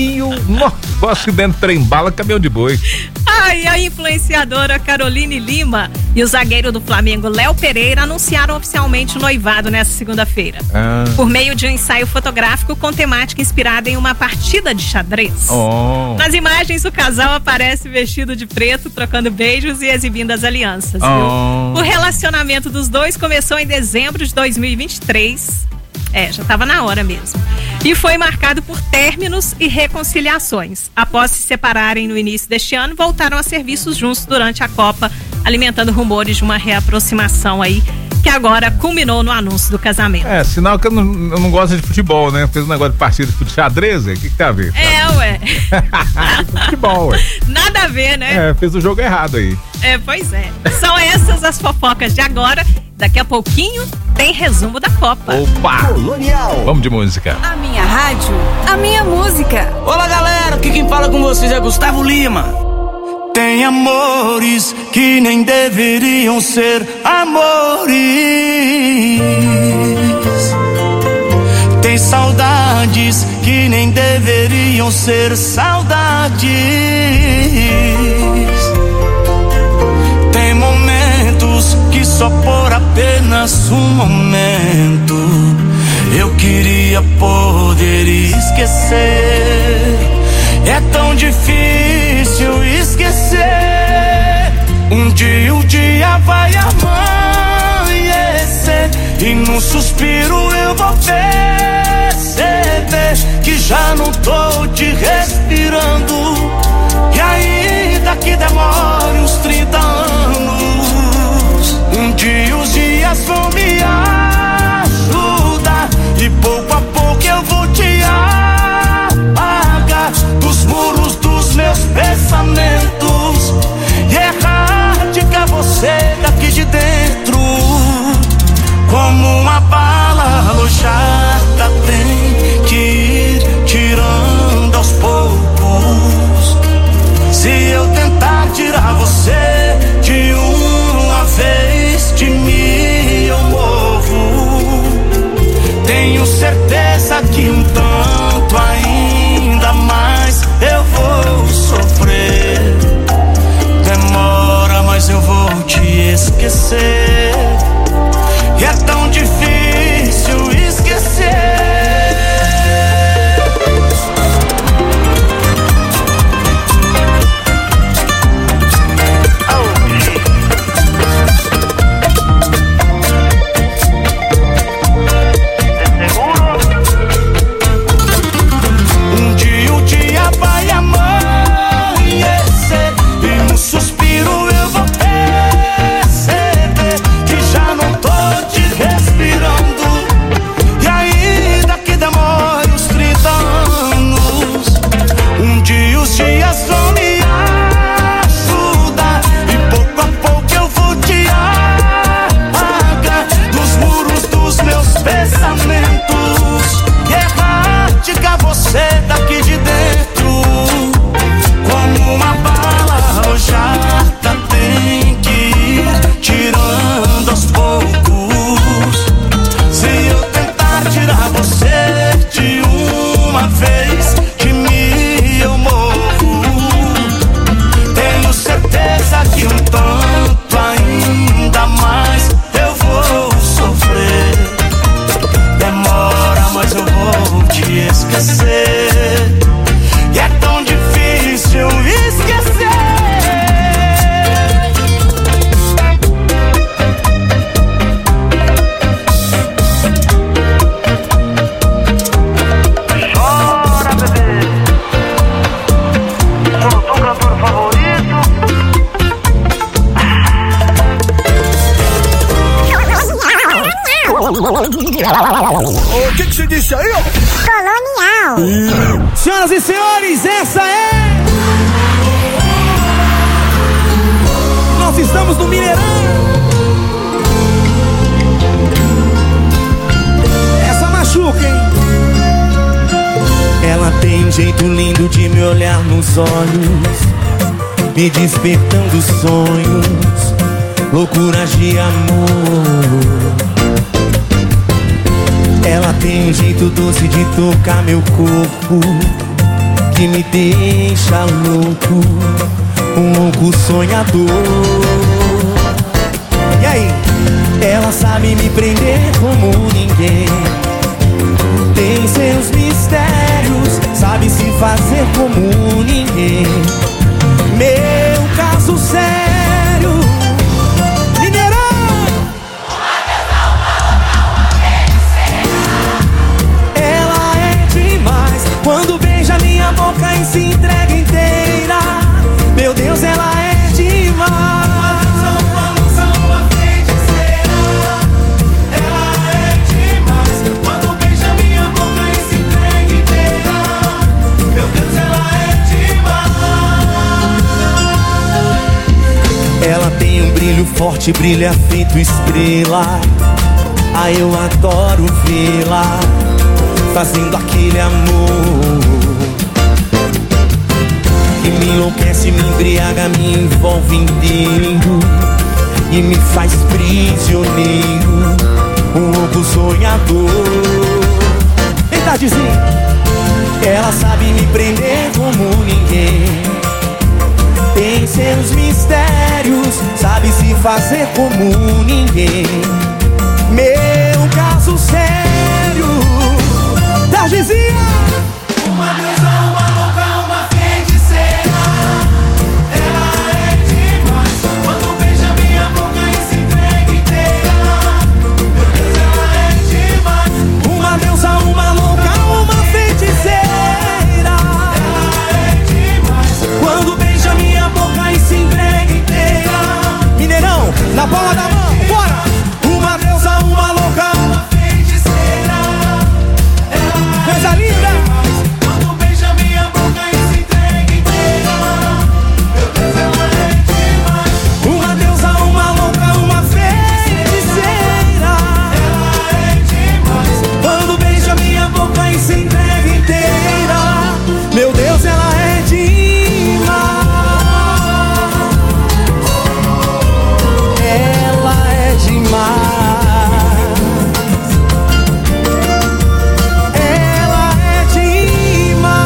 Caminho, gosto que dentro trem bala, caminhão de boi. E a influenciadora Caroline Lima e o zagueiro do Flamengo, Léo Pereira, anunciaram oficialmente o noivado nesta segunda-feira. Por meio de um ensaio fotográfico com temática inspirada em uma partida de xadrez. Nas imagens, o casal aparece vestido de preto, trocando beijos e exibindo as alianças. O relacionamento dos dois começou em dezembro de 2023. Já estava na hora mesmo. E foi marcado por términos e reconciliações. Após se separarem no início deste ano, voltaram a serviços juntos durante a Copa, alimentando rumores de uma reaproximação aí, que agora culminou no anúncio do casamento. Sinal que eu não gosto de futebol, né? Fez um negócio de partida de xadrez, o que tem a ver? Futebol, Nada a ver, né? Fez o jogo errado aí. Pois é. São essas as fofocas de agora. Daqui a pouquinho tem resumo da Copa. Opa! Colonial. Vamos de música. A minha rádio, a minha música. Olá, galera, aqui quem fala com vocês é Gustavo Lima. Tem amores que nem deveriam ser amores. Tem saudades que nem deveriam ser saudades. Tem momentos que só por apenas um momento eu queria poder esquecer. É tão difícil esquecer. Um dia vai amanhecer e num suspiro eu vou perceber que já não tô te respirando. E ainda que demore uns 30 anos, um dia os dias vão me ajudar e pouco a pouco eu vou te apagar dos muros dos meus pensamentos e erradicar você daqui de dentro. Como uma bala alojada tem que ir tirando aos poucos. Se eu tentar tirar você de uma vez, de mim eu morro. Tenho certeza que um tanto ainda mais eu vou sofrer. Demora, mas eu vou te esquecer. E é tão difícil esquecer. O que você disse aí, ó? Colonial. Senhoras e senhores, essa é... Nós estamos no Mineirão. Essa machuca, hein? Ela tem um jeito lindo de me olhar nos olhos, me despertando sonhos, loucuras de amor. Ela tem um jeito doce de tocar meu corpo, que me deixa louco, um louco sonhador. E aí? Ela sabe me prender como ninguém, tem seus mistérios, sabe se fazer como ninguém. Meu caso sério, Mineirão. Ela é demais, quando beija minha boca e se entrega inteira. Meu Deus, ela é demais. Ela tem um brilho forte, brilha feito estrela. Ah, eu adoro vê-la fazendo aquele amor que me enlouquece, me embriaga, me envolve inteiro e me faz prisioneiro, um louco sonhador. Eita, Dizinho! Ela sabe me prender como ninguém, tem seus mistérios, sabe se fazer como ninguém. Meu caso sério, Targizinha. Uma deusa, uma louca, uma feiticeira. Ela é demais, quando beija minha boca e se entrega inteira. Meu Deus, ela é demais. Uma deusa, uma louca, uma feiticeira. Ela é demais, quando beija minha boca e se entrega inteira. Mineirão, na palma da mão, bora! Uma deusa, uma louca, uma feiticeira. coisa linda! Quando beija minha boca e se entrega inteira. Meu Deus, ela é demais. Uma deusa, uma louca, uma feiticeira. Ela é demais. Quando beija minha boca e se entrega inteira. Meu Deus, ela é demais. Ela é demais. Ela é demais.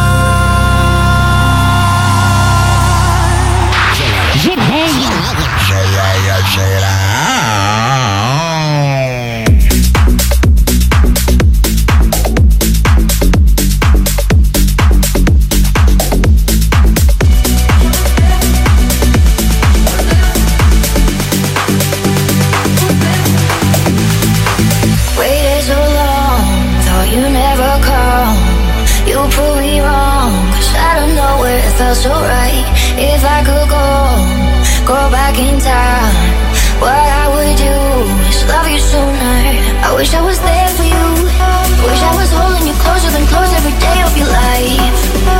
Waited so long, thought you'd never come. You proved me wrong, 'cause out of nowhere it felt so right. If I could go back in time, what I would do is love you sooner. I wish I was there for you, wish I was holding you closer than close every day of your life.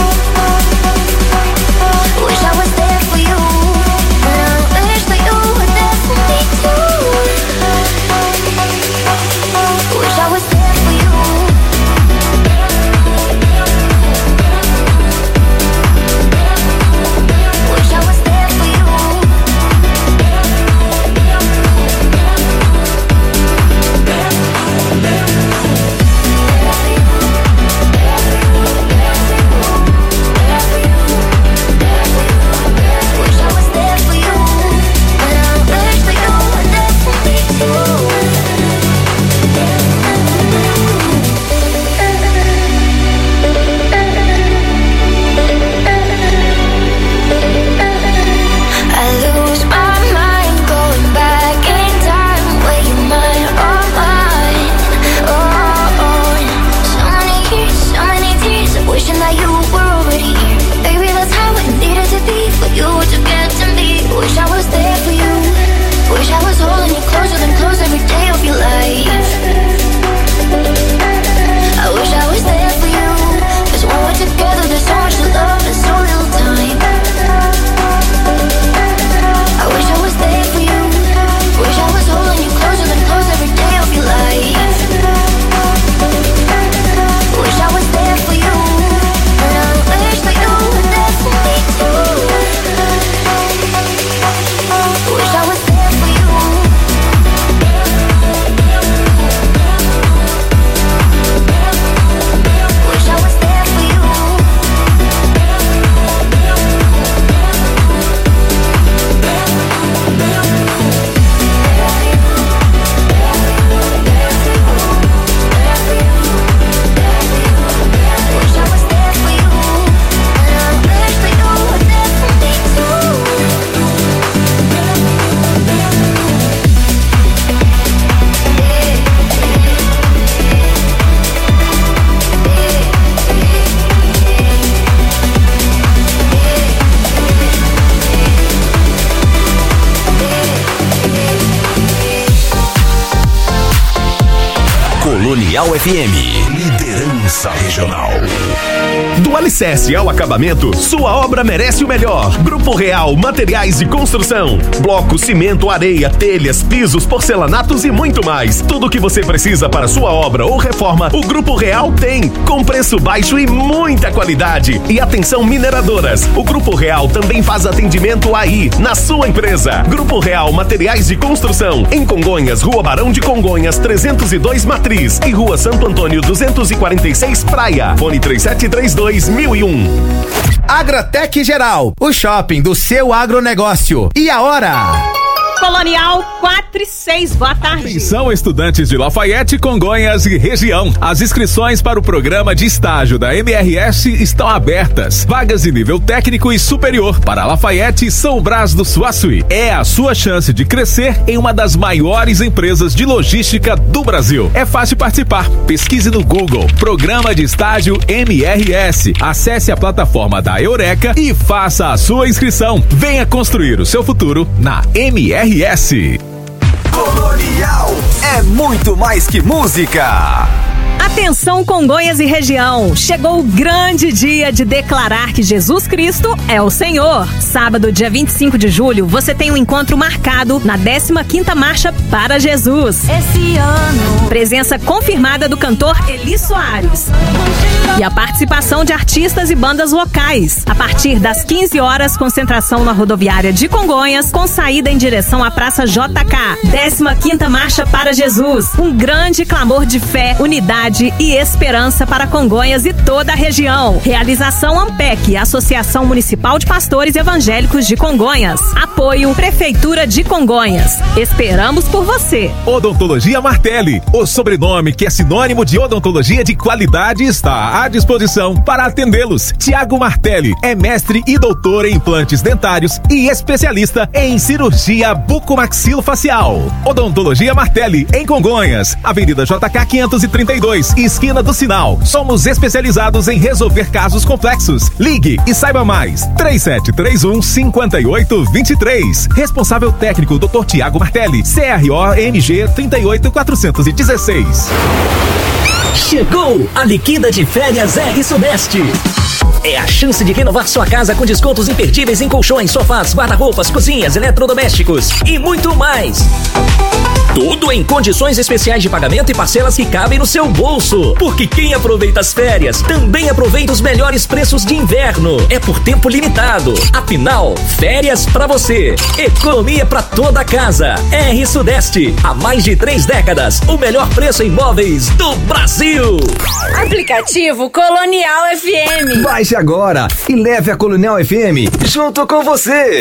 Wish I was there for you, and I wish that you were there for me too. Wish I was there for you. Wish I was there for you. Colonial FM. Liderança regional. Do alicerce ao acabamento, sua obra merece o melhor. Grupo Real Materiais de Construção. Bloco, cimento, areia, telhas, pisos, porcelanatos e muito mais. Tudo o que você precisa para sua obra ou reforma, o Grupo Real tem. Com preço baixo e muita qualidade. E atenção, mineradoras. O Grupo Real também faz atendimento aí, na sua empresa. Grupo Real Materiais de Construção. Em Congonhas, Rua Barão de Congonhas, 302 Matriz. E Rua Santo Antônio, 246 Praia. Fone 3732-1001. Agratec Geral, o shopping do seu agronegócio. E a hora? Colonial 4 e 6, boa tarde. Atenção, estudantes de Lafayette, Congonhas e região. As inscrições para o programa de estágio da MRS estão abertas. Vagas de nível técnico e superior para Lafayette e São Brás do Suaçuí. É a sua chance de crescer em uma das maiores empresas de logística do Brasil. É fácil participar. Pesquise no Google Programa de Estágio MRS. Acesse a plataforma da Eureka e faça a sua inscrição. Venha construir o seu futuro na MRS. Colonial é muito mais que música. Atenção, Congonhas e região, chegou o grande dia de declarar que Jesus Cristo é o Senhor. Sábado, dia 25 de julho, você tem um encontro marcado na 15ª Marcha para Jesus. Esse ano, presença confirmada do cantor Eli Soares. E a participação de artistas e bandas locais. A partir das 15 horas, concentração na rodoviária de Congonhas, com saída em direção à Praça JK. 15ª Marcha para Jesus. Um grande clamor de fé, unidade e esperança para Congonhas e toda a região. Realização AMPEC, Associação Municipal de Pastores Evangélicos de Congonhas. Apoio Prefeitura de Congonhas. Esperamos por você. Odontologia Martelli, o sobrenome que é sinônimo de odontologia de qualidade, está à disposição para atendê-los. Tiago Martelli é mestre e doutor em implantes dentários e especialista em cirurgia bucomaxilofacial. Odontologia Martelli, em Congonhas, Avenida JK 532, esquina do Sinal. Somos especializados em resolver casos complexos. Ligue e saiba mais. 3731-5823. Responsável técnico Dr. Tiago Martelli, CRO-MG 38416. Chegou a liquida de férias R Sudeste. É a chance de renovar sua casa com descontos imperdíveis em colchões, sofás, guarda-roupas, cozinhas, eletrodomésticos e muito mais. Tudo em condições especiais de pagamento e parcelas que cabem no seu bolso. Porque quem aproveita as férias também aproveita os melhores preços de inverno. É por tempo limitado. Afinal, férias pra você. Economia pra toda a casa. R Sudeste. Há mais de 3 décadas. O melhor preço em imóveis do Brasil. Aplicativo Colonial FM. Baixe agora e leve a Colonial FM junto com você.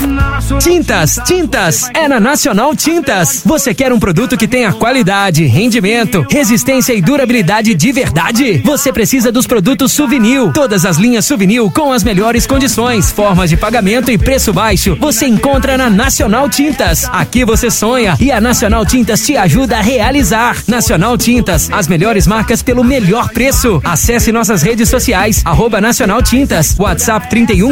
Tintas é na Nacional Tintas. Você quer um produto que tenha qualidade, rendimento, resistência e durabilidade de verdade? Você precisa dos produtos Suvinil. Todas as linhas Suvinil com as melhores condições, formas de pagamento e preço baixo. Você encontra na Nacional Tintas. Aqui você sonha e a Nacional Tintas te ajuda a realizar. Nacional Tintas, as melhores marcas pelo melhor preço. Acesse nossas redes sociais, @Nacional Tintas, WhatsApp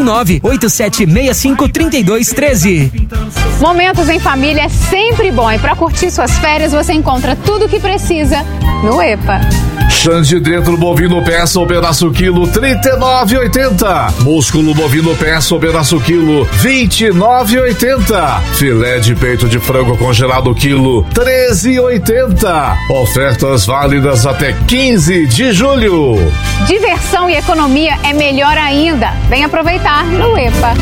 319-8765-3213. Momentos em família é sempre bom e para curtir suas férias você encontra tudo o que precisa no EPA. Xande dentro bovino peça ou pedaço quilo, R$39,80. Músculo bovino peça ou pedaço quilo, R$29,80. Filé de peito de frango congelado quilo, R$13,80. Ofertas válidas até 15 de julho. Diversão e economia é melhor ainda. Vem aproveitar no EPA.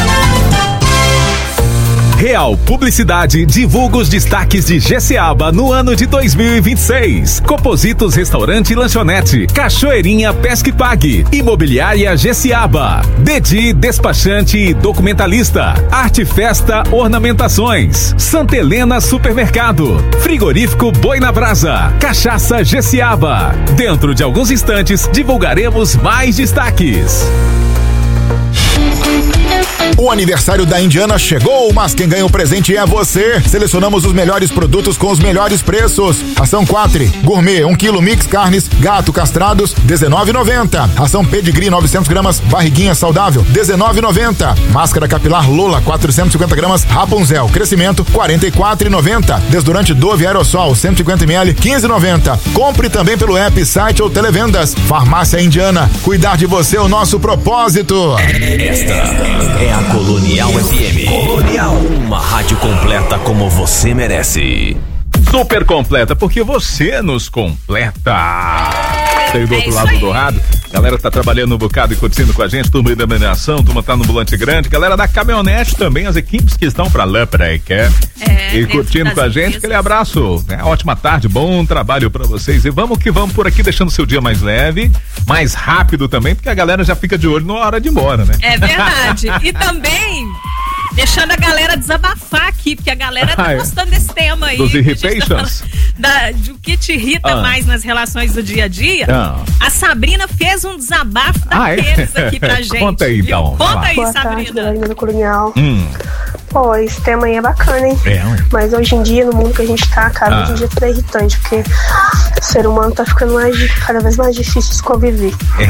Real Publicidade divulga os destaques de Jeceaba no ano de 2026. Compositos Restaurante e Lanchonete, Cachoeirinha Pesque Pague, Imobiliária Jeceaba, Dedi Despachante e Documentalista, Arte Festa Ornamentações, Santa Helena Supermercado, Frigorífico Boi na Brasa, Cachaça Jeceaba. Dentro de alguns instantes divulgaremos mais destaques. O aniversário da Indiana chegou, mas quem ganha o presente é você. Selecionamos os melhores produtos com os melhores preços. Ração Quatri, gourmet, 1 kg mix carnes, gato castrados, R$19,90. Ração Pedigree, 900 gramas, barriguinha saudável, R$19,90. Máscara capilar Lola, 450 gramas, Rapunzel, crescimento, R$44,90. Desodorante Dove Aerosol, 150 ml, R$15,90. Compre também pelo app, site ou televendas. Farmácia Indiana, cuidar de você é o nosso propósito. Esta é a Colonial FM. Colonial, uma rádio completa como você merece. Super completa, porque você nos completa. Tem do outro lado do rádio. Galera tá trabalhando um bocado e curtindo com a gente, turma da iluminação, turma tá no volante grande, galera da caminhonete também, as equipes que estão pra lá, e curtindo com a gente, aquele abraço, né? Ótima tarde, bom trabalho pra vocês e vamos que vamos por aqui, deixando seu dia mais leve, mais rápido também, porque a galera já fica de olho na hora de ir embora, né? É verdade, e também deixando a galera desabafar aqui, porque a galera tá gostando desse tema aí. Dos irritations? Do que te irrita mais nas relações do dia a dia. A Sabrina fez um desabafo daqueles aqui pra gente. Conta aí, então. Conta aí, Boa Sabrina. tarde, galerinha do Colonial. Pô, esse tema aí é bacana, hein? Mas hoje em dia, no mundo que a gente tá, cara, hoje em dia é irritante, porque o ser humano tá ficando cada vez mais difícil de conviver.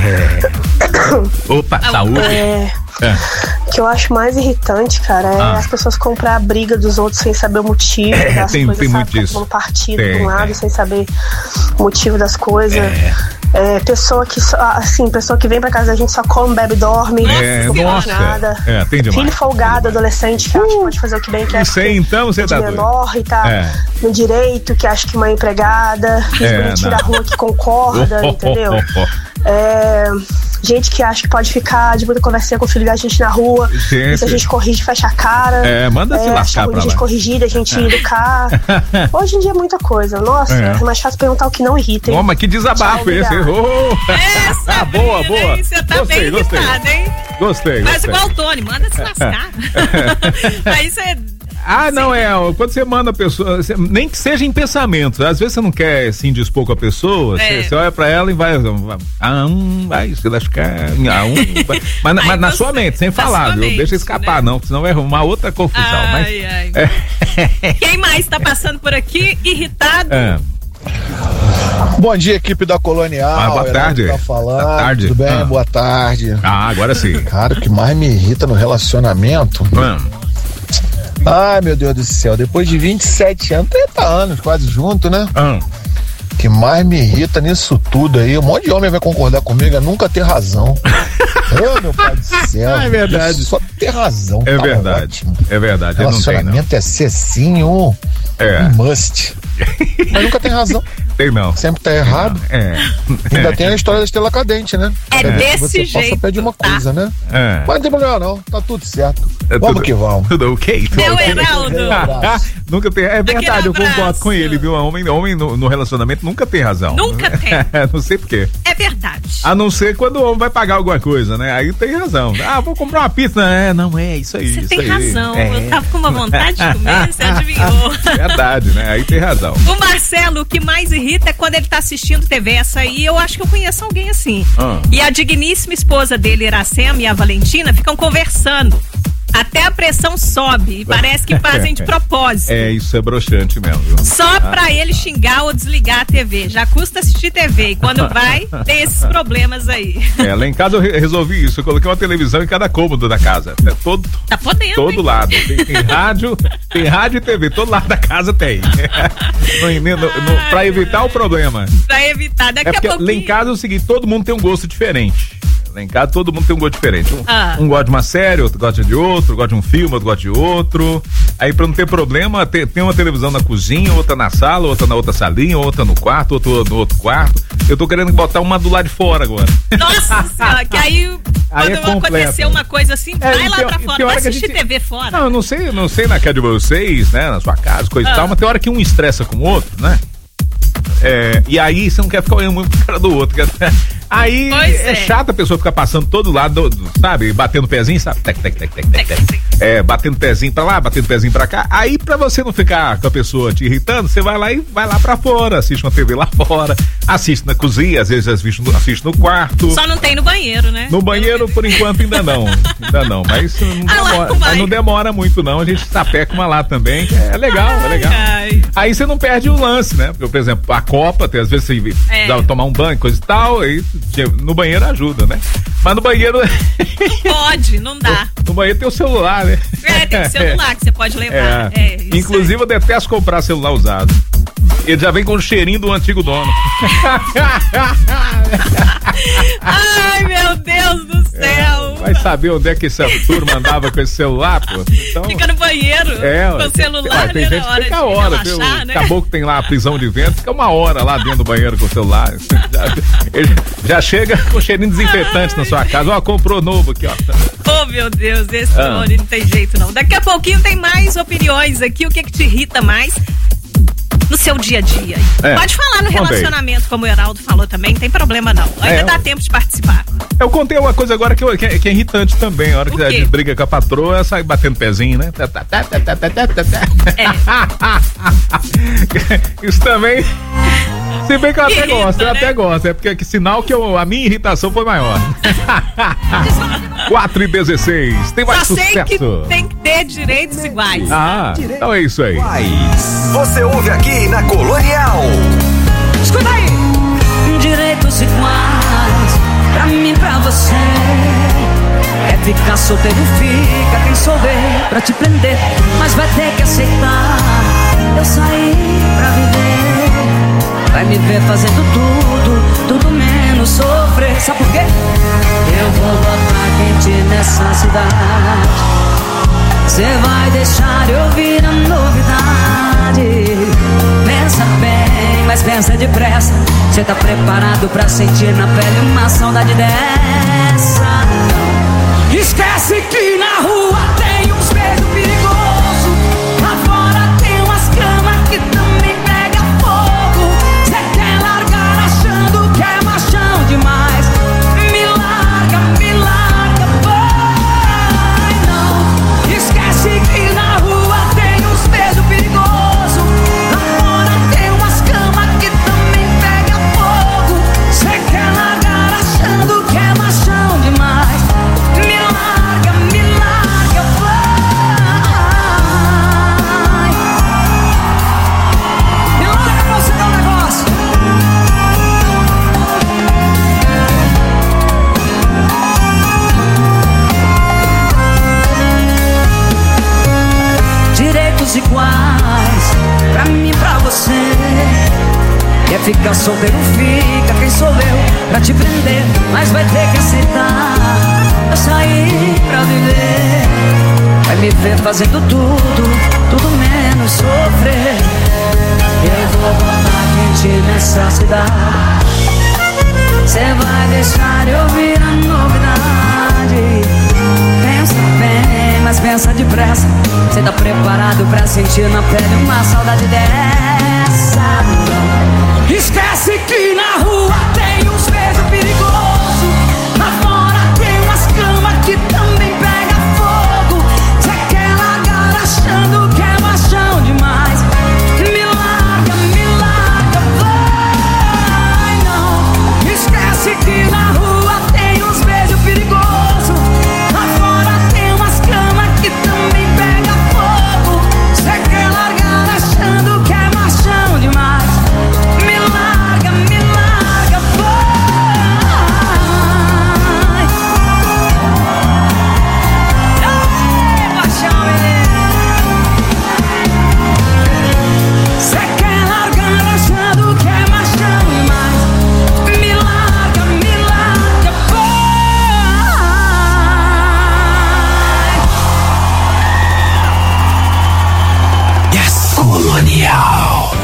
Opa, saúde. O que eu acho mais irritante, cara, é as pessoas comprar a briga dos outros sem saber o motivo das coisas, tem muito isso. Tomando partido de um lado sem saber o motivo das coisas. Pessoa que vem pra casa da gente só come, bebe, dorme, não faz nada. Tem demais. Filho folgado, adolescente que acha que pode fazer o que bem quer. Isso aí, então, você tá menor e tá no direito, que acha que uma empregada, bonitinho da rua que concorda, entendeu? Gente que acha que pode ficar de muita conversinha com o filho da gente na rua. E se a gente corrige, fecha a cara. Manda se lascar pra lá. A gente corrigida, a gente educar. Hoje em dia é muita coisa. Nossa, é mais fácil perguntar o que não irrita, hein? Mas que desabafo esse. Boa. Você tá bem irritada, hein? Gostei. Faz igual o Tony, manda se lascar. Aí você... quando você manda a pessoa, nem que seja em pensamento, às vezes você não quer se indispor com a pessoa, você olha pra ela e vai se lascar, mas na sua mente, sem falar, viu? Deixa escapar, né? Não, senão vai arrumar outra confusão. Quem mais tá passando por aqui, irritado? Bom dia, equipe da Colonial. Boa tarde. Tá falando. Boa tarde. Tudo bem? Boa tarde. Agora sim. Cara, o que mais me irrita no relacionamento... Ai, meu Deus do céu, depois de 27 anos, 30 anos quase junto, né? O que mais me irrita nisso tudo aí, um monte de homem vai concordar comigo, é nunca ter razão. Meu pai do céu. É verdade. Só ter razão. É verdade. Ótimo. É verdade. Relacionamento é ser sim um must. Mas nunca tem razão. Tem não. Sempre tá errado. Ainda tem a história da estrela cadente, né? Desse você jeito. Você pede uma coisa, né? Mas não tem problema não, tá tudo certo. Vamos que vamos. Tudo ok. Meu Heraldo. Nunca tem. É verdade, eu concordo com ele, viu? Homem no relacionamento nunca tem razão. Nunca tem. Não sei por quê. É verdade. A não ser quando o homem vai pagar alguma coisa, né? Aí tem razão. Vou comprar uma pizza. Não é isso aí. Você tem razão. Eu tava com uma vontade de comer, você adivinhou. Verdade, né? Aí tem razão. O Marcelo, o que mais irrita é quando ele tá assistindo TV. Essa aí eu acho que eu conheço alguém assim. E a digníssima esposa dele, Iracema, e a Valentina ficam conversando. Até a pressão sobe e parece que fazem de propósito. Isso é broxante mesmo, viu? Só pra ele xingar ou desligar a TV. Já custa assistir TV e quando vai, tem esses problemas aí. Lá em casa eu resolvi isso. Eu coloquei uma televisão em cada cômodo da casa. Tá podendo, todo lado. Tem rádio e TV. Todo lado da casa tem. Pra evitar o problema. Pra evitar, daqui a pouquinho. Lá em casa é o seguinte, todo mundo tem um gosto diferente. Lá em casa todo mundo tem um gosto diferente. Um gosta de uma série, outro gosta de outro, gosta de um filme, outro gosta de outro. Aí pra não ter problema, tem uma televisão na cozinha, outra na sala, outra na outra salinha, outra no quarto, outra no outro quarto. Eu tô querendo botar uma do lado de fora agora. Nossa senhora, que aí quando acontecer uma coisa assim, vai lá pra fora, vai assistir TV fora. Não, eu não sei na casa de vocês, né, na sua casa, coisa e tal, mas tem hora que um estressa com o outro, né? E aí você não quer ficar olhando muito pro cara do outro. Aí é chato a pessoa ficar passando todo lado, sabe? Batendo o pezinho, sabe? Tec. Batendo pezinho pra lá, batendo pezinho pra cá. Aí pra você não ficar com a pessoa te irritando, você vai lá pra fora, assiste uma TV lá fora, assiste na cozinha, às vezes assiste no quarto. Só não tem no banheiro, né? No banheiro, por enquanto, ainda não. Mas não demora muito, não. A gente sapeca uma lá também. É legal, é legal. Aí você não perde o lance, né? Porque, por exemplo, a Copa, às vezes você dá tomar um banho, coisa e tal, aí no banheiro ajuda, né? Mas no banheiro... Não pode, não dá. No banheiro tem o celular, né? Tem o celular que você pode levar. Inclusive, eu detesto comprar celular usado. Ele já vem com o cheirinho do antigo dono. Ai, meu Deus do céu. Vai saber onde é que essa turma andava com esse celular, pô. Então, fica no banheiro com o celular, tem gente que fica a hora. Relaxar, né? Acabou que tem lá a prisão de vento, fica uma hora lá dentro do banheiro com o celular. Ele já chega com cheirinho desinfetante na sua casa. Ó, comprou novo aqui, ó. Oh, meu Deus, esse homem não tem jeito, não. Daqui a pouquinho tem mais opiniões aqui. O que te irrita mais no seu dia a dia? Pode falar no relacionamento, como o Heraldo falou também, não tem problema não. Ainda dá tempo de participar. Eu contei uma coisa agora que é irritante também. A hora que a gente briga com a patroa, sai batendo pezinho, né? Isso também. Se bem que eu até gosto. É porque que sinal que a minha irritação foi maior. 4:16. Tem mais sucesso. Só sei que tem que ter direitos iguais. Então é isso aí. Você ouve aqui na Colonial. Escuta aí. Direitos iguais pra mim, pra você. É ficar solteiro, fica quem souber pra te prender. Mas vai ter que aceitar. Eu saí pra viver. Vai me ver fazendo tudo menos sofrer. Sabe por quê? Eu vou botar quente nessa cidade. Cê vai deixar eu ouvir a novidade. Pensa bem, mas pensa depressa. Cê tá preparado pra sentir na pele uma saudade dessa? Esquece que na rua tem uns beijos perigosos. Lá fora tem umas camas que também pega fogo. Cê quer largar achando que é machão demais. Me larga, vai não. Esquece que na rua tem uns beijos perigosos. Lá fora tem umas camas que também pega fogo. Cê quer largar achando que é machão demais. Me larga, vai. Me larga pra você dar um negócio. Direitos iguais pra mim e pra você. Quer ficar solteiro, fica quem sou eu pra te prender. Mas vai ter que aceitar. Eu saí pra viver. Vai me ver fazendo tudo menos sofrer. Eu vou botar quente nessa cidade. Cê vai deixar eu ouvir a novidade. Pensa bem, mas pensa depressa. Cê tá preparado pra sentir na pele uma saudade dessa? Esquece que na rua tem uns beijos perigosos. Lá fora tem umas camas que também pega fogo. Cê quer largar achando que é machão demais. Me larga, vai não. Esquece que na rua tem uns beijos perigosos. Lá fora tem umas camas que também pega fogo. Cê quer largar achando que é machão demais. Me larga, vai. Ei, machão, menino. Cê quer largar achando que é machão demais. Me larga, vai. Yes, Colonial.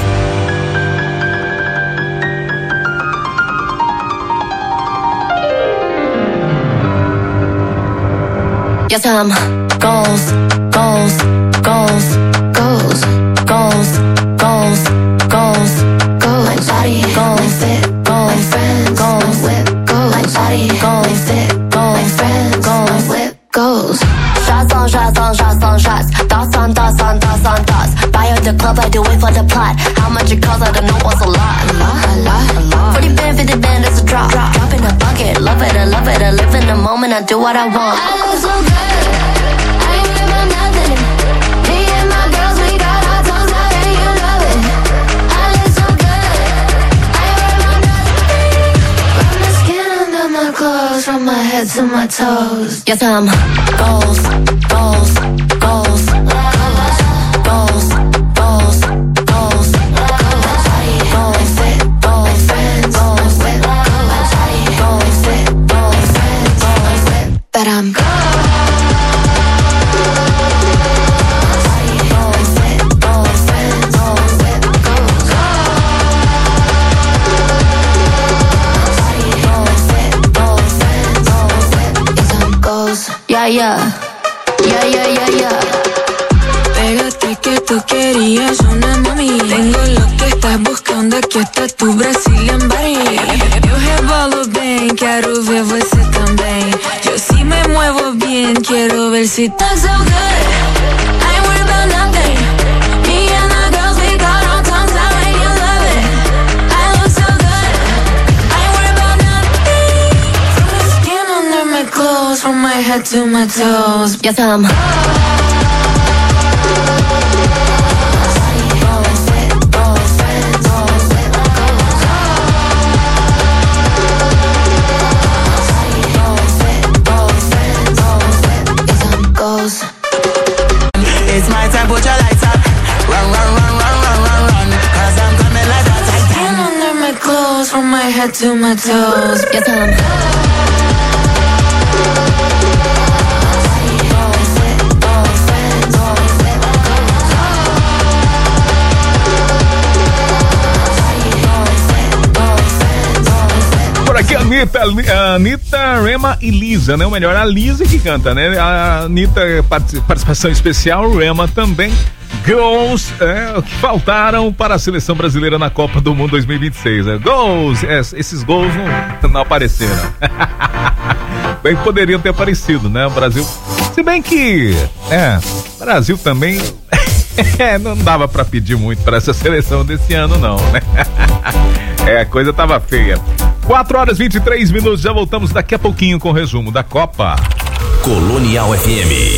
Yes, I'm goals, goals, goals, goals, goals, goals, goals, goals. My body, goals, my fit, goals, my friends, goals, my whip, goals. goes. Shots on shots on shots on shots. Thoughts on thoughts on thoughts on thoughts. Buy at the club, I do it for the plot. How much it costs, I don't know what's a lot. A lot. 40 band, 50 band, it's a drop. Drop in a bucket, love it, I love it. I live in the moment, I do what I want. I look so good, I ain't worried about nothing. Me and my girls, we got our tongues out and you love it. I look so good, I ain't worried about nothing. Rub my skin under my clothes, from my head to my toes. Yes, I'm goals, goals, goals, goals, goals, goals, goals, but I'm yeah. Pégate que tú querías una mami. Tengo lo que estás buscando, aqui está tu Brazilian body. Eu rebolo bem, quero ver você também. Eu se me muevo bien, quero ver se tá so good. I ain't worried about nothing. Me and the girls, we got our tongues out and you love it. I look so good. I ain't worried about nothing. From the skin under my clothes, from my head to my toes. Yes, I'm It's my time, put your lights up. Run, cause I'm coming like a titan. Skin under my clothes, from my head to my toes. Yes, I'm Por aqui Anitta, Rema e Lisa, né? O melhor, a Lisa que canta, né? A Anitta, participação especial, o Rema também. Gols que faltaram para a seleção brasileira na Copa do Mundo 2026. Né? Gols, esses gols não apareceram. Bem, poderiam ter aparecido, né? O Brasil, se bem que Brasil também não dava para pedir muito para essa seleção desse ano, não, né? A coisa tava feia. 4h23, já voltamos daqui a pouquinho com o resumo da Copa. Colonial FM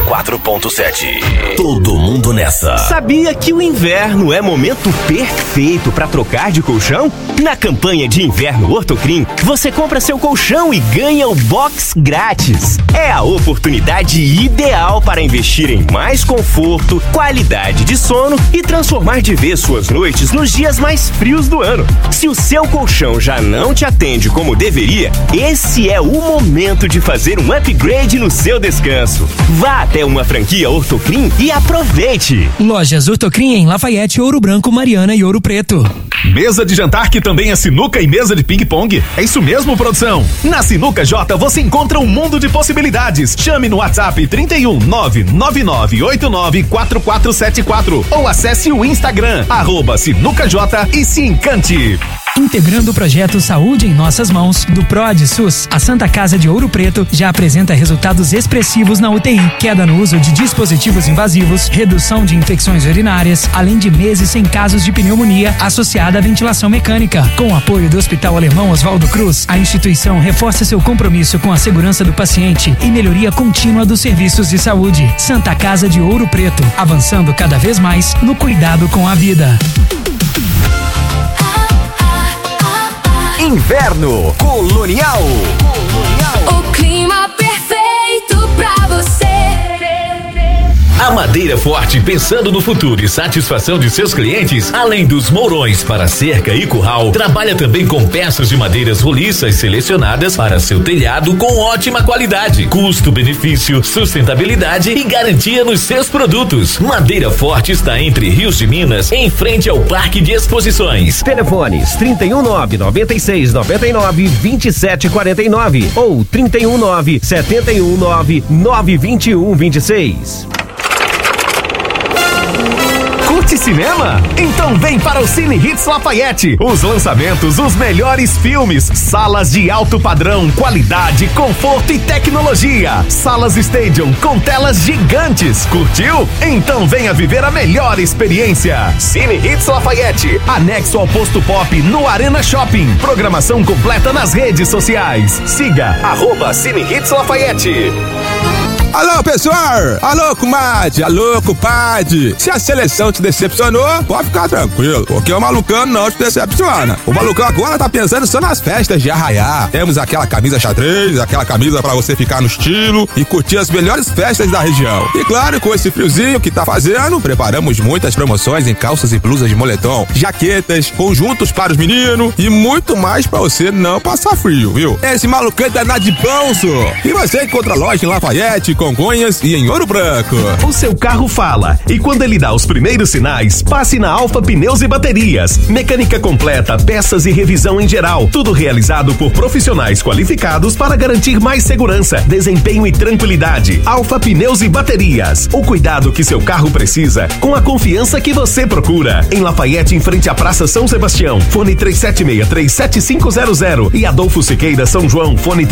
104.7. Todo mundo nessa. Sabia que o inverno é momento perfeito para trocar de colchão? Na campanha de inverno Ortocrim, você compra seu colchão e ganha o box grátis. É a oportunidade ideal para investir em mais conforto, qualidade de sono e transformar de vez suas noites nos dias mais frios do ano. Se o seu colchão já não te atende como deveria, esse é o momento de fazer um upgrade no seu descanso. Vá até uma franquia Ortocrim e aproveite. Lojas Ortocrim em Lafayette, Ouro Branco, Mariana e Ouro Preto. Mesa de jantar que também é sinuca e mesa de ping-pong? É isso mesmo, produção? Na Sinuca J você encontra um mundo de possibilidades. Chame no WhatsApp 31 99989 4474 ou acesse o Instagram @SinucaJ e se encante. Integrando o projeto Saúde em Nossas Mãos, do PROD SUS, a Santa Casa de Ouro Preto já apresenta resultados expressivos na UTI, queda no uso de dispositivos invasivos, redução de infecções urinárias, além de meses sem casos de pneumonia associada à ventilação mecânica. Com o apoio do Hospital Alemão Oswaldo Cruz, a instituição reforça seu compromisso com a segurança do paciente e melhoria contínua dos serviços de saúde. Santa Casa de Ouro Preto, avançando cada vez mais no cuidado com a vida. Inverno Colonial. O clima perfeito pra você. A Madeira Forte, pensando no futuro e satisfação de seus clientes, além dos mourões para cerca e curral, trabalha também com peças de madeiras roliças selecionadas para seu telhado com ótima qualidade, custo-benefício, sustentabilidade e garantia nos seus produtos. Madeira Forte está entre Rios de Minas, em frente ao Parque de Exposições. Telefones 319-9699-2749 ou 319-719-921-26. Curte cinema? Então vem para o Cine Hits Lafayette. Os lançamentos, os melhores filmes, salas de alto padrão, qualidade, conforto e tecnologia. Salas Stadium com telas gigantes. Curtiu? Então venha viver a melhor experiência. Cine Hits Lafayette, anexo ao Posto Pop no Arena Shopping. Programação completa nas redes sociais. Siga @Cine Hits Lafayette. Alô, pessoal! Alô, comadre! Alô, compadre! Se a seleção te decepcionou, pode ficar tranquilo, porque o Malucão não te decepciona. O Malucão agora tá pensando só nas festas de arraiá. Temos aquela camisa xadrez, aquela camisa pra você ficar no estilo e curtir as melhores festas da região. E claro, com esse friozinho que tá fazendo, preparamos muitas promoções em calças e blusas de moletom, jaquetas, conjuntos para os meninos e muito mais pra você não passar frio, viu? Esse Malucão é danado de bolso. E você encontra loja em Lafayette, Congonhas e em Ouro Branco. O seu carro fala e quando ele dá os primeiros sinais, passe na Alfa Pneus e Baterias. Mecânica completa, peças e revisão em geral. Tudo realizado por profissionais qualificados para garantir mais segurança, desempenho e tranquilidade. Alfa Pneus e Baterias. O cuidado que seu carro precisa com a confiança que você procura. Em Lafayette, em frente à Praça São Sebastião. Fone 3763-7500 e Adolfo Siqueira, São João. Fone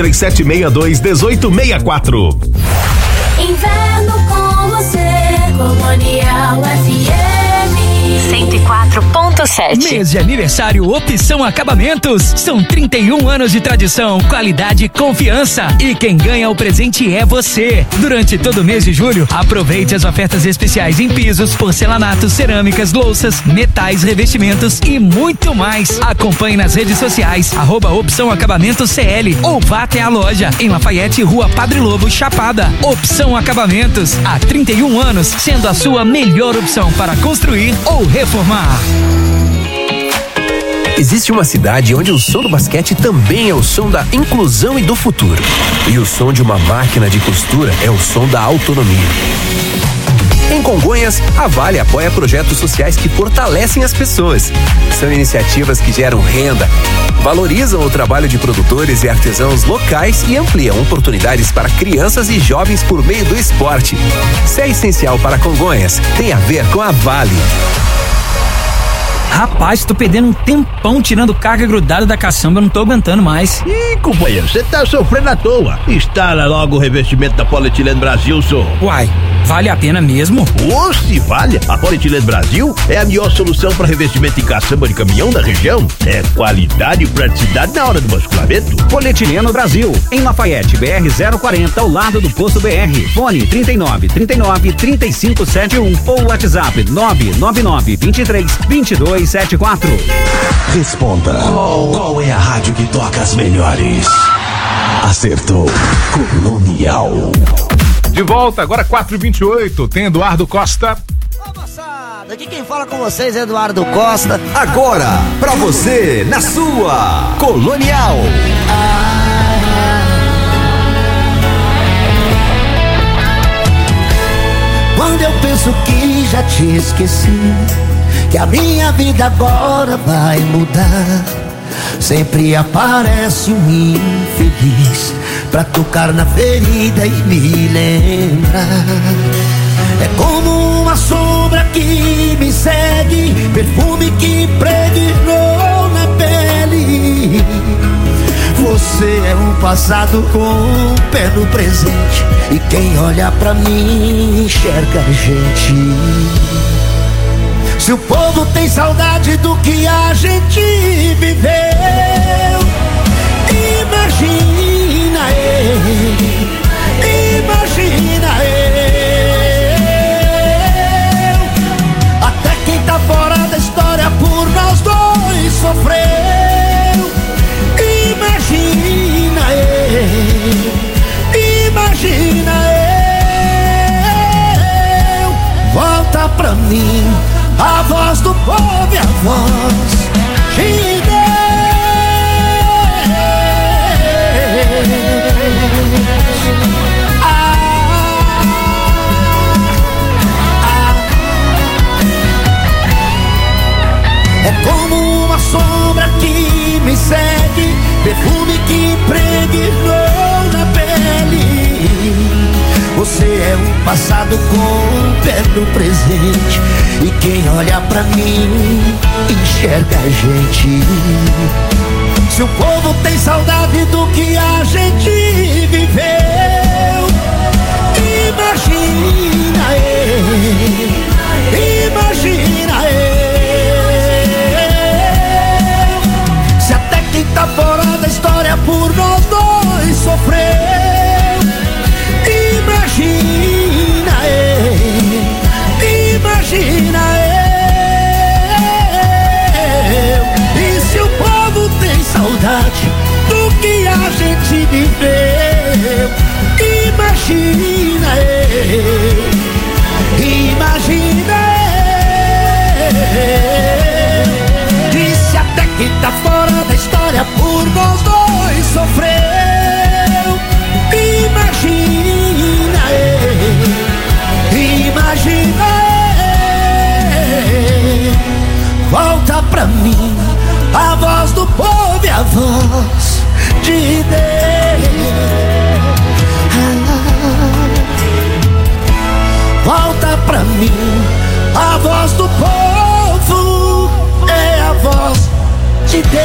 3762-1864. Inverno com você, Colonial FM 104.7. Mês de aniversário Opção Acabamentos. São 31 anos de tradição, qualidade e confiança. E quem ganha o presente é você. Durante todo o mês de julho, aproveite as ofertas especiais em pisos, porcelanatos, cerâmicas, louças, metais, revestimentos e muito mais. Acompanhe nas redes sociais, @Opção Acabamentos CL ou vá até a loja em Lafayette, Rua Padre Lobo, Chapada. Opção Acabamentos, há 31 anos, sendo a sua melhor opção para construir ou reformar. Existe uma cidade onde o som do basquete também é o som da inclusão e do futuro. E o som de uma máquina de costura é o som da autonomia. Em Congonhas, a Vale apoia projetos sociais que fortalecem as pessoas. São iniciativas que geram renda, valorizam o trabalho de produtores e artesãos locais e ampliam oportunidades para crianças e jovens por meio do esporte. Se é essencial para Congonhas, tem a ver com a Vale. Rapaz, tô perdendo um tempão tirando carga grudada da caçamba, eu não tô aguentando mais. Ih, companheiro, você tá sofrendo à toa. Instala logo o revestimento da Polietileno Brasil, senhor. Uai, vale a pena mesmo? Se vale. A Polietileno Brasil é a melhor solução para revestimento em caçamba de caminhão da região. É qualidade e praticidade na hora do basculamento. Polietileno Brasil, em Lafayette, BR 040, ao lado do Posto BR. Fone 39-3571 ou WhatsApp 999-23-2274. Responda. Qual é a rádio que toca as melhores? Acertou. Colonial. De volta, agora 4h28, tem Eduardo Costa. Aqui quem fala com vocês é Eduardo Costa. Agora, pra você, na sua Colonial. Quando eu penso que já te esqueci, que a minha vida agora vai mudar, sempre aparece um infeliz pra tocar na ferida e me lembrar. É como uma sombra que me segue, perfume que impregnou na pele. Você é um passado com um pé no presente, e quem olha pra mim enxerga a gente. Se o povo tem saudade do que a gente viveu, imagina eu, imagina eu. Até quem tá fora da história por nós dois sofreu. Imagina eu, imagina eu. Volta pra mim a voz do povo e a voz de Deus. É como uma sombra que me segue, perfume que impregnou na pele. Você é um passado com um pé eterno presente. E quem olha pra mim enxerga a gente. Se o povo tem saudade do que a gente viveu, imagina eu, imagina eu. Se até quem tá fora da história por nós dois sofreu, imagina eu, imagina eu. E se o povo tem saudade do que a gente viveu, imagina eu, imagina eu. E se até quem tá fora da história por nós dois sofreu, imagina eu, imagina eu. Volta pra mim a voz do povo e a voz de Deus. Volta pra mim a voz do povo, é a voz de Deus.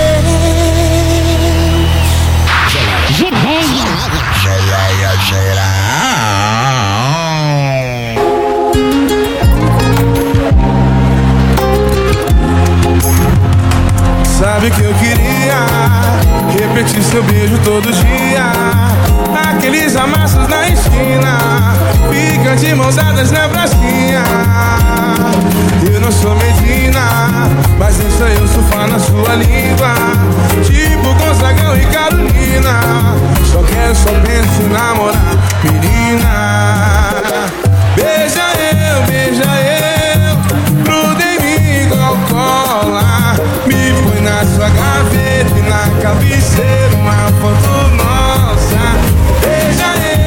Sabe que eu queria repetir seu beijo todo dia. Aqueles amassos na esquina, fica de mãos dadas na pracinha. Eu não sou Medina, mas deixa eu surfar na sua língua, tipo Gonzagão e Carolina. Só quero, só penso em namorar, menina. Beija eu, gruda em mim igual cola. Me põe na sua gaveta e na cabeceira uma foto nossa. Beija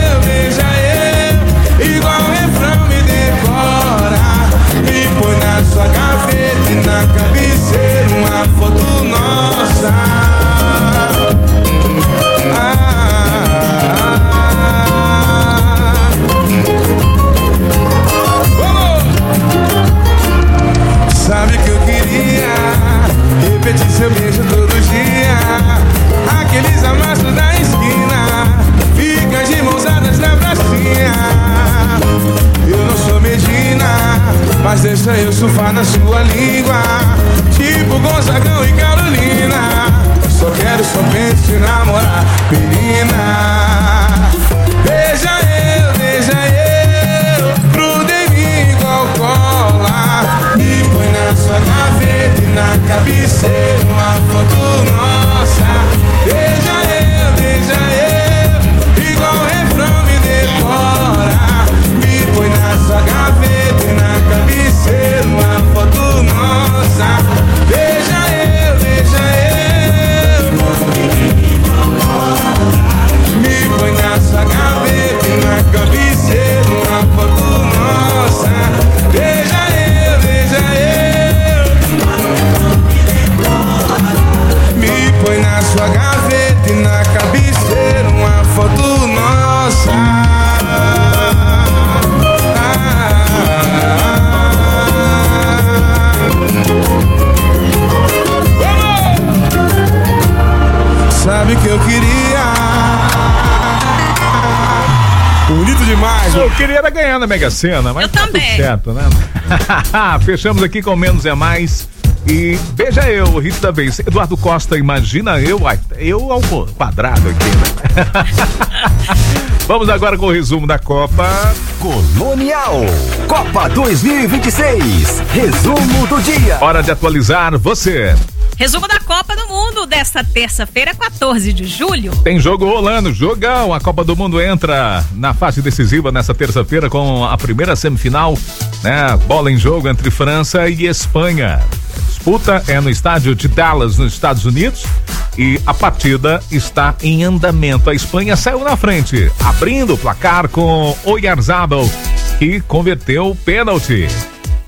eu, igual o refrão me decora. Me põe na sua gaveta e na cabeceira uma foto nossa. Sabe que eu queria repetir seu beijo todo dia. Aqueles amassos da esquina, fica de mãos dadas na pracinha. Eu não sou Medina, mas deixa eu surfar na sua língua, tipo Gonzagão e Carolina. Só quero, só penso em namorar, menina. Beija eu, gruda em mim igual cola. Me põe na sua gaveta e na cabeceira uma foto nossa. Beija eu, igual o refrão me decora. Me põe na sua gaveta e na cabeceira uma foto nossa. Beija eu, me põe na sua gaveta e na cabeceira uma foto nossa. Beija eu, me põe na sua gaveta e na cabeceira uma foto nossa. Sabe que eu queria. Bonito demais. Eu queria era ganhar na Mega Sena, mas eu tá também. Tudo certo, né? Fechamos aqui com Menos é Mais. E beija eu, o hit da vez. Eduardo Costa, imagina eu. Eu ao quadrado aqui, né? Vamos agora com o resumo da Copa Colonial. Copa 2026. Resumo do dia. Hora de atualizar você. Resumo da Copa do Mundo desta terça-feira, 14 de julho. Tem jogo rolando, jogão. A Copa do Mundo entra na fase decisiva nessa terça-feira com a primeira semifinal, né? Bola em jogo entre França e Espanha. A disputa é no estádio de Dallas, nos Estados Unidos, e a partida está em andamento. A Espanha saiu na frente, abrindo o placar com Oyarzabal, que converteu o pênalti.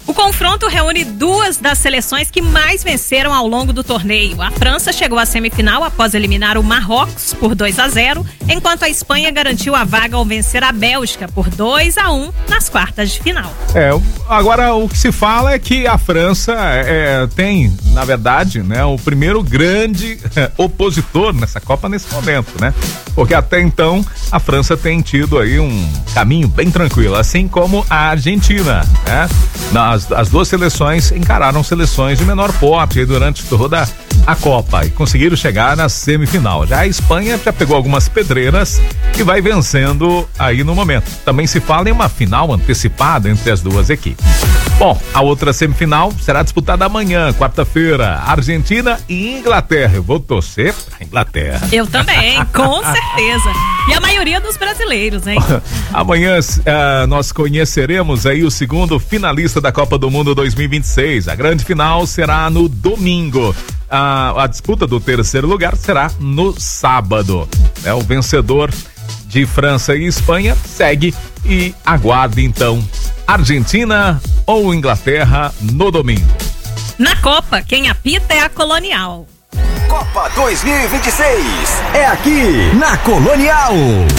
O confronto reúne duas das seleções que mais venceram ao longo do torneio. A França chegou à semifinal após eliminar o Marrocos por 2-0, enquanto a Espanha garantiu a vaga ao vencer a Bélgica por 2-1 nas quartas de final. Agora o que se fala é que a França tem, na verdade, né, o primeiro grande opositor nessa Copa nesse momento, né? Porque até então a França tem tido aí um caminho bem tranquilo, assim como a Argentina, né? As duas seleções encararam seleções de menor porte aí durante toda a Copa e conseguiram chegar na semifinal. Já a Espanha já pegou algumas pedreiras e vai vencendo aí no momento. Também se fala em uma final antecipada entre as duas equipes. Bom, a outra semifinal será disputada amanhã, quarta-feira, Argentina e Inglaterra. Eu vou torcer pra Inglaterra. Eu também, com certeza. E a maioria dos brasileiros, hein? Amanhã nós conheceremos aí o segundo finalista da Copa do Mundo 2026. A grande final será no domingo. A disputa do terceiro lugar será no sábado. O vencedor de França e Espanha segue e aguarda então Argentina ou Inglaterra no domingo. Na Copa, quem apita é a Colonial. Copa 2026 é aqui na Colonial.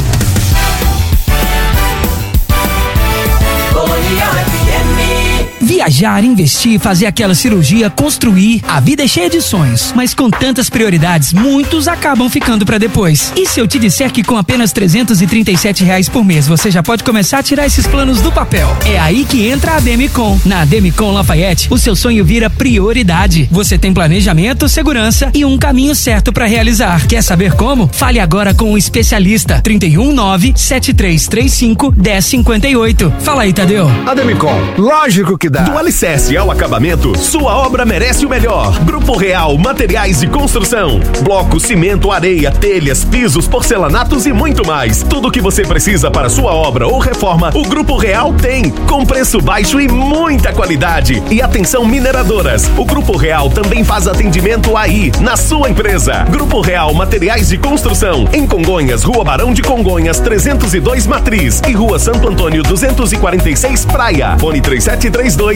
Colonial FM. Viajar, investir, fazer aquela cirurgia, construir. A vida é cheia de sonhos, mas com tantas prioridades, muitos acabam ficando pra depois. E se eu te disser que com apenas R$337 por mês você já pode começar a tirar esses planos do papel? É aí que entra a Demicon. Na Demicon Lafayette, o seu sonho vira prioridade. Você tem planejamento, segurança e um caminho certo pra realizar. Quer saber como? Fale agora com um especialista. 319-7335-1058. Fala aí, Tadeu. A Demicon, lógico que dá. Do alicerce ao acabamento, sua obra merece o melhor. Grupo Real Materiais de Construção. Bloco, cimento, areia, telhas, pisos, porcelanatos e muito mais. Tudo o que você precisa para sua obra ou reforma, o Grupo Real tem. Com preço baixo e muita qualidade. E atenção, mineradoras. O Grupo Real também faz atendimento aí, na sua empresa. Grupo Real Materiais de Construção. Em Congonhas, Rua Barão de Congonhas, 302 Matriz. E Rua Santo Antônio, 246 Praia. Fone 3732-1001.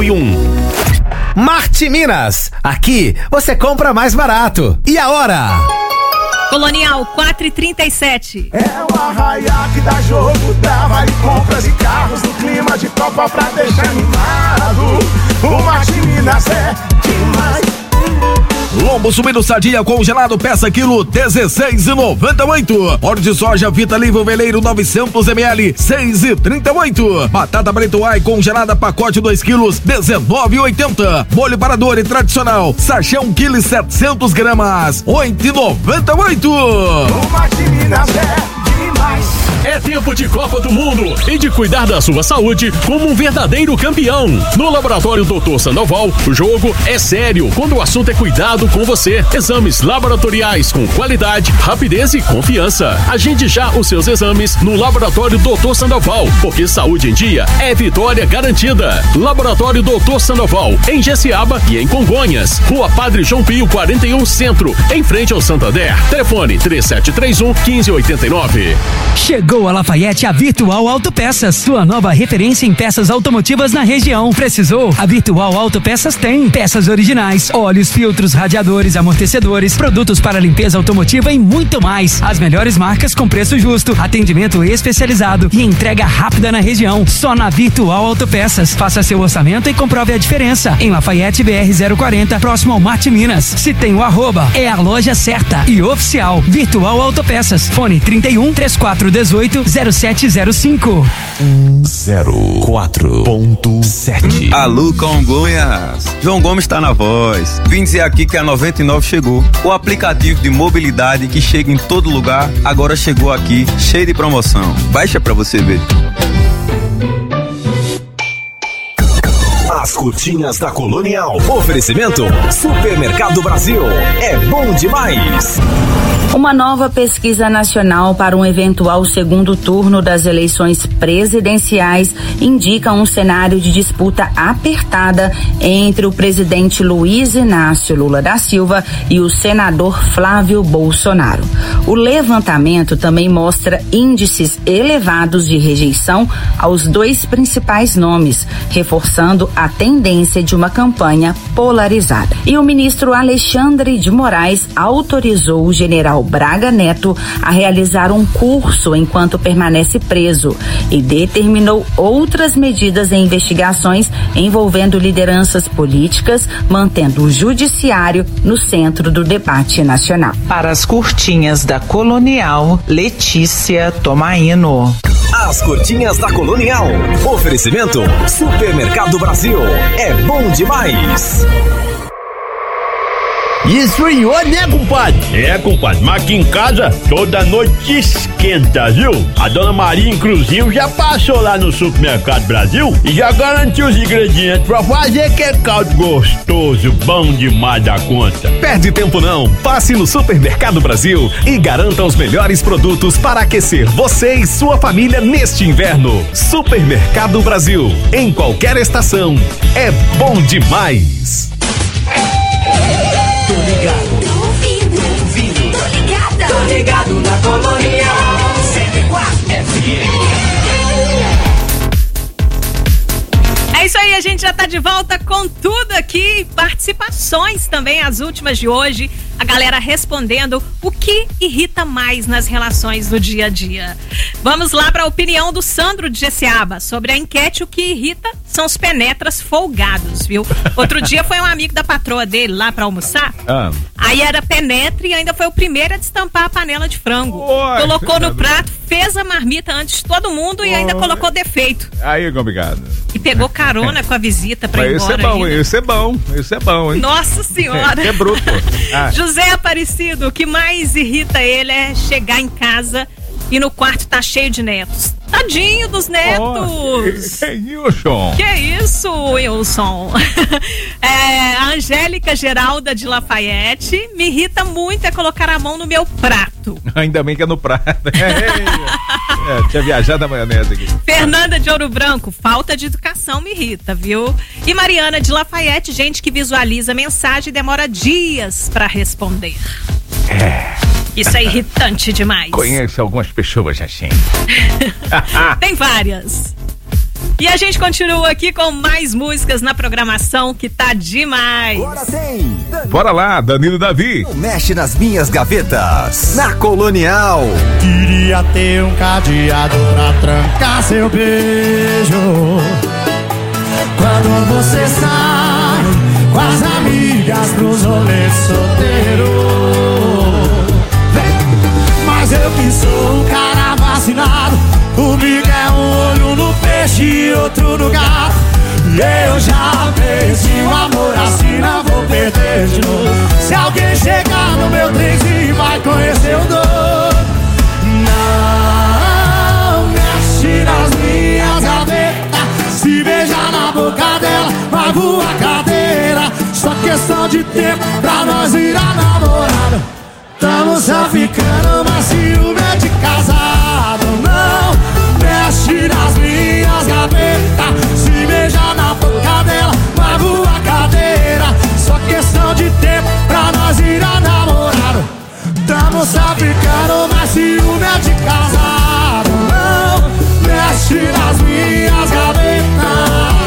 Marte Minas. Aqui você compra mais barato. E a hora? Colonial 4h37. É o arraiá que dá jogo, dá vale compras e carros no clima de Copa pra deixar animado. O Marte Minas é demais. Lombo subindo sardinha congelado, peça quilo 16,98. Óleo de soja Vita Livre Veleiro 900 ml 6,38. Batata Bretoai congelada pacote 2 quilos 19,80. Molho parador e tradicional sachê 1 kg 700 gramas 8,98. O Marte Minas é demais. É tempo de Copa do Mundo e de cuidar da sua saúde como um verdadeiro campeão. No Laboratório Dr. Sandoval, o jogo é sério quando o assunto é cuidado com você. Exames laboratoriais com qualidade, rapidez e confiança. Agende já os seus exames no Laboratório Dr. Sandoval, porque saúde em dia é vitória garantida. Laboratório Dr. Sandoval, em Jessiaba e em Congonhas. Rua Padre João Pio 41 Centro, em frente ao Santander. Telefone 3731-1589. Chegou a Lafayette a Virtual Autopeças, sua nova referência em peças automotivas na região. Precisou? A Virtual Autopeças tem peças originais, óleos, filtros, radiadores, amortecedores, produtos para limpeza automotiva e muito mais. As melhores marcas com preço justo, atendimento especializado e entrega rápida na região. Só na Virtual Autopeças. Faça seu orçamento e comprove a diferença. Em Lafayette BR 040, próximo ao Marte Minas. Se tem o arroba, é a loja certa e oficial. Virtual Autopeças. Fone 31-3418-0705. 104.7. Alô, Congonhas. João Gomes está na voz. Vim dizer aqui que a 99 chegou. O aplicativo de mobilidade que chega em todo lugar, agora chegou aqui, cheio de promoção. Baixa pra você ver. As Curtinhas da Colonial. Oferecimento Supermercado Brasil. É bom demais. Uma nova pesquisa nacional para um eventual segundo turno das eleições presidenciais indica um cenário de disputa apertada entre o presidente Luiz Inácio Lula da Silva e o senador Flávio Bolsonaro. O levantamento também mostra índices elevados de rejeição aos dois principais nomes, reforçando a tendência de uma campanha polarizada. E o ministro Alexandre de Moraes autorizou o general Braga Neto a realizar um curso enquanto permanece preso e determinou outras medidas em investigações envolvendo lideranças políticas, mantendo o judiciário no centro do debate nacional. Para as curtinhas da Colonial, Letícia Tomaino. As curtinhas da Colonial. Oferecimento Supermercado Brasil. É bom demais. Esfriou, né, compadre? É, compadre, mas aqui em casa toda noite esquenta, viu? A dona Maria, inclusive, já passou lá no Supermercado Brasil e já garantiu os ingredientes pra fazer aquele caldo gostoso, bom demais da conta. Perde tempo não, passe no Supermercado Brasil e garanta os melhores produtos para aquecer você e sua família neste inverno. Supermercado Brasil, em qualquer estação, é bom demais. Tô ligado, tô ouvindo, tô ligada, tô ligado na Colonial 104 FM. É isso aí, a gente já tá de volta com tudo aqui, participações também, as últimas de hoje, a galera respondendo o que irrita mais nas relações do dia a dia. Vamos lá para a opinião do Sandro de Jeceaba sobre a enquete. O que irrita são os penetras folgados, viu? Outro dia foi um amigo da patroa dele lá para almoçar. Aí era penetra e ainda foi o primeiro a destampar a panela de frango. Colocou no prato, fez a marmita antes de todo mundo e ainda colocou defeito. Aí, complicado. E pegou carona com a visita pra ir embora. Isso é bom, hein? Nossa Senhora! É bruto. José Aparecido, o que mais irrita ele é chegar em casa e no quarto tá cheio de netos. Tadinho dos netos! Que isso? Que isso, Wilson? A Angélica Geralda de Lafayette, me irrita muito é colocar a mão no meu prato. Ainda bem que é no prato. Tinha viajado a maionese aqui. Fernanda de Ouro Branco, falta de educação me irrita, viu? E Mariana de Lafayette, gente que visualiza a mensagem e demora dias pra responder. Isso é irritante demais. Conheço algumas pessoas assim. Tem várias. E a gente continua aqui com mais músicas na programação que tá demais. Agora tem. Bora lá, Danilo Davi. Mexe nas minhas gavetas. Na Colonial. Queria ter um cadeado pra trancar seu beijo. Quando você sai com as amigas pros rolês solteiros. Mas eu que sou um cara vacinado, comigo é um olho no peixe e outro no gato. Eu já perdi o amor assim, não vou perder de novo. Se alguém chegar no meu trenzinho vai conhecer o dono. Não mexe nas minhas gavetas, se beijar na boca dela vai voar cadeira. Só questão de tempo pra nós virar namorado. Tamo só ficando, mas ciúme é de casado. Não mexe nas minhas gavetas, se beijar na boca dela vai voar cadeira. Só questão de tempo pra nós virar namorado. Tamo só ficando, mas ciúme é de casado. Não mexe nas minhas gavetas.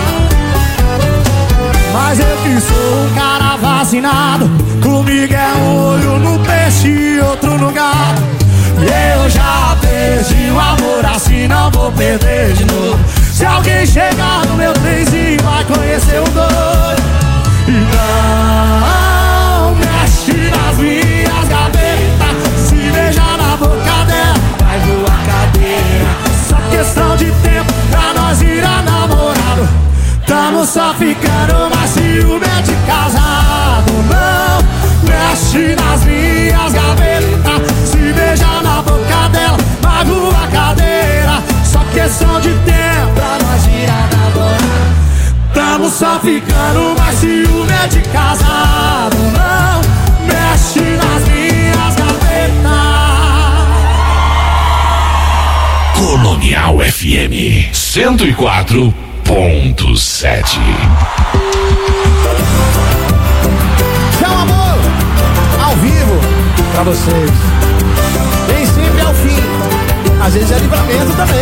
Mas eu que sou um cara vacinado, comigo é um olho no peixe e outro no gato. Eu já perdi o amor assim, não vou perder de novo. Se alguém chegar no meu trenzinho vai conhecer o doido. E não mexe nas minhas gavetas, se beijar na boca dela vai voar cadeira. Só questão de tempo pra nós virar namorado. Tamo só ficando, mas ciúme é de casado. Não mexe nas minhas gavetas, se beijar na boca dela vai voar cadeira. Só questão de tempo pra nós virar namorado. Estamos só ficando, mas ciúme é de casado. Não mexe nas minhas gavetas. Colonial FM 104.7. Tchau, amor, ao vivo pra vocês. Nem sempre é o fim, às vezes é livramento também.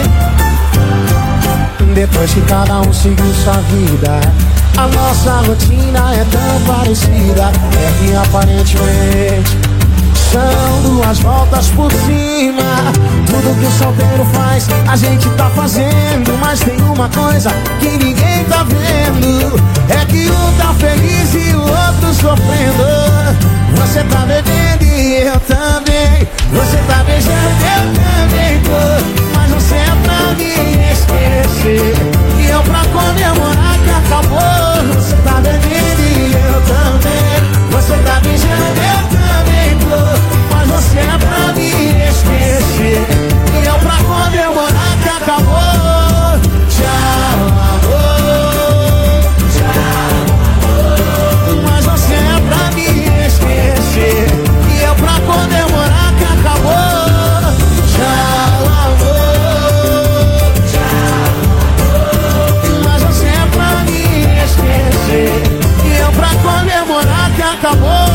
Depois que cada um seguiu sua vida, a nossa rotina é tão parecida. É que aparentemente são duas voltas por cima. Tudo que o solteiro faz, a gente tá fazendo. Mas tem uma coisa que ninguém tá vendo, é que um tá feliz e o outro sofrendo. Você tá bebendo e eu também. Você tá beijando e eu também tô. Mas você é pra me esquecer e eu pra comemorar que acabou. Você tá bebendo e eu também. Você tá beijando e eu também tô. Mas você é pra me esquecer e eu pra comemorar que acabou. Tchau, amor. Tchau, amor. Mas você é pra me esquecer e eu pra comemorar que acabou. Tchau, amor. Tchau, amor. Mas você é pra me esquecer e eu pra comemorar que acabou.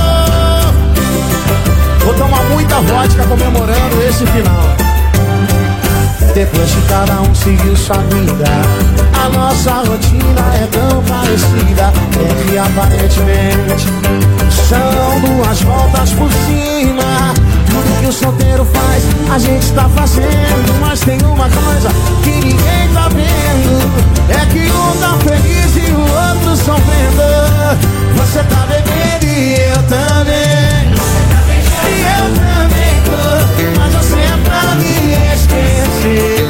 Vou tomar muita vodka comemorando esse final. Depois que cada um seguiu sua vida, a nossa rotina é tão parecida. É que aparentemente são duas voltas por cima. Tudo que o solteiro faz, a gente tá fazendo. Mas tem uma coisa que ninguém tá vendo, é que um tá feliz e o outro sofrendo. Você tá bebendo e eu também. E eu também tô. Mas você é pra me esquecer.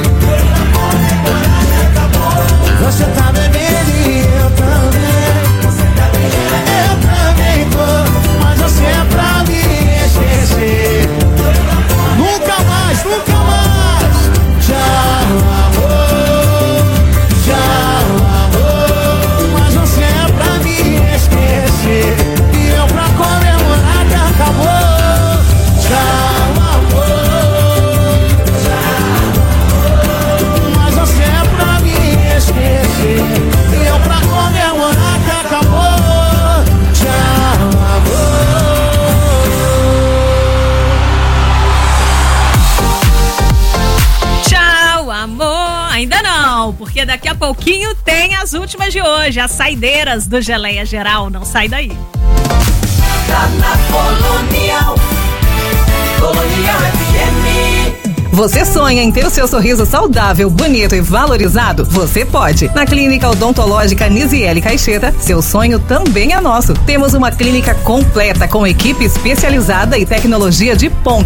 Você tá bebendo e eu também. Eu também tô. Mas você é pra me esquecer. Nunca mais, nunca mais. Tchau, amor. Tchau, amor. Mas você é pra me esquecer e eu pra comemorar que acabou. Tchau, amor. Mas você é pra me esquecer e eu pra comemorar que acabou. Tchau, amor. Tchau, amor. Ainda não, porque daqui a pouquinho tem as últimas de hoje, as saideiras do Geleia Geral. Não sai daí. Tá na Colonial. Colonial FM. Você sonha em ter o seu sorriso saudável, bonito e valorizado? Você pode. Na Clínica Odontológica Nisiele Caixeta, seu sonho também é nosso. Temos uma clínica completa com equipe especializada e tecnologia de ponta.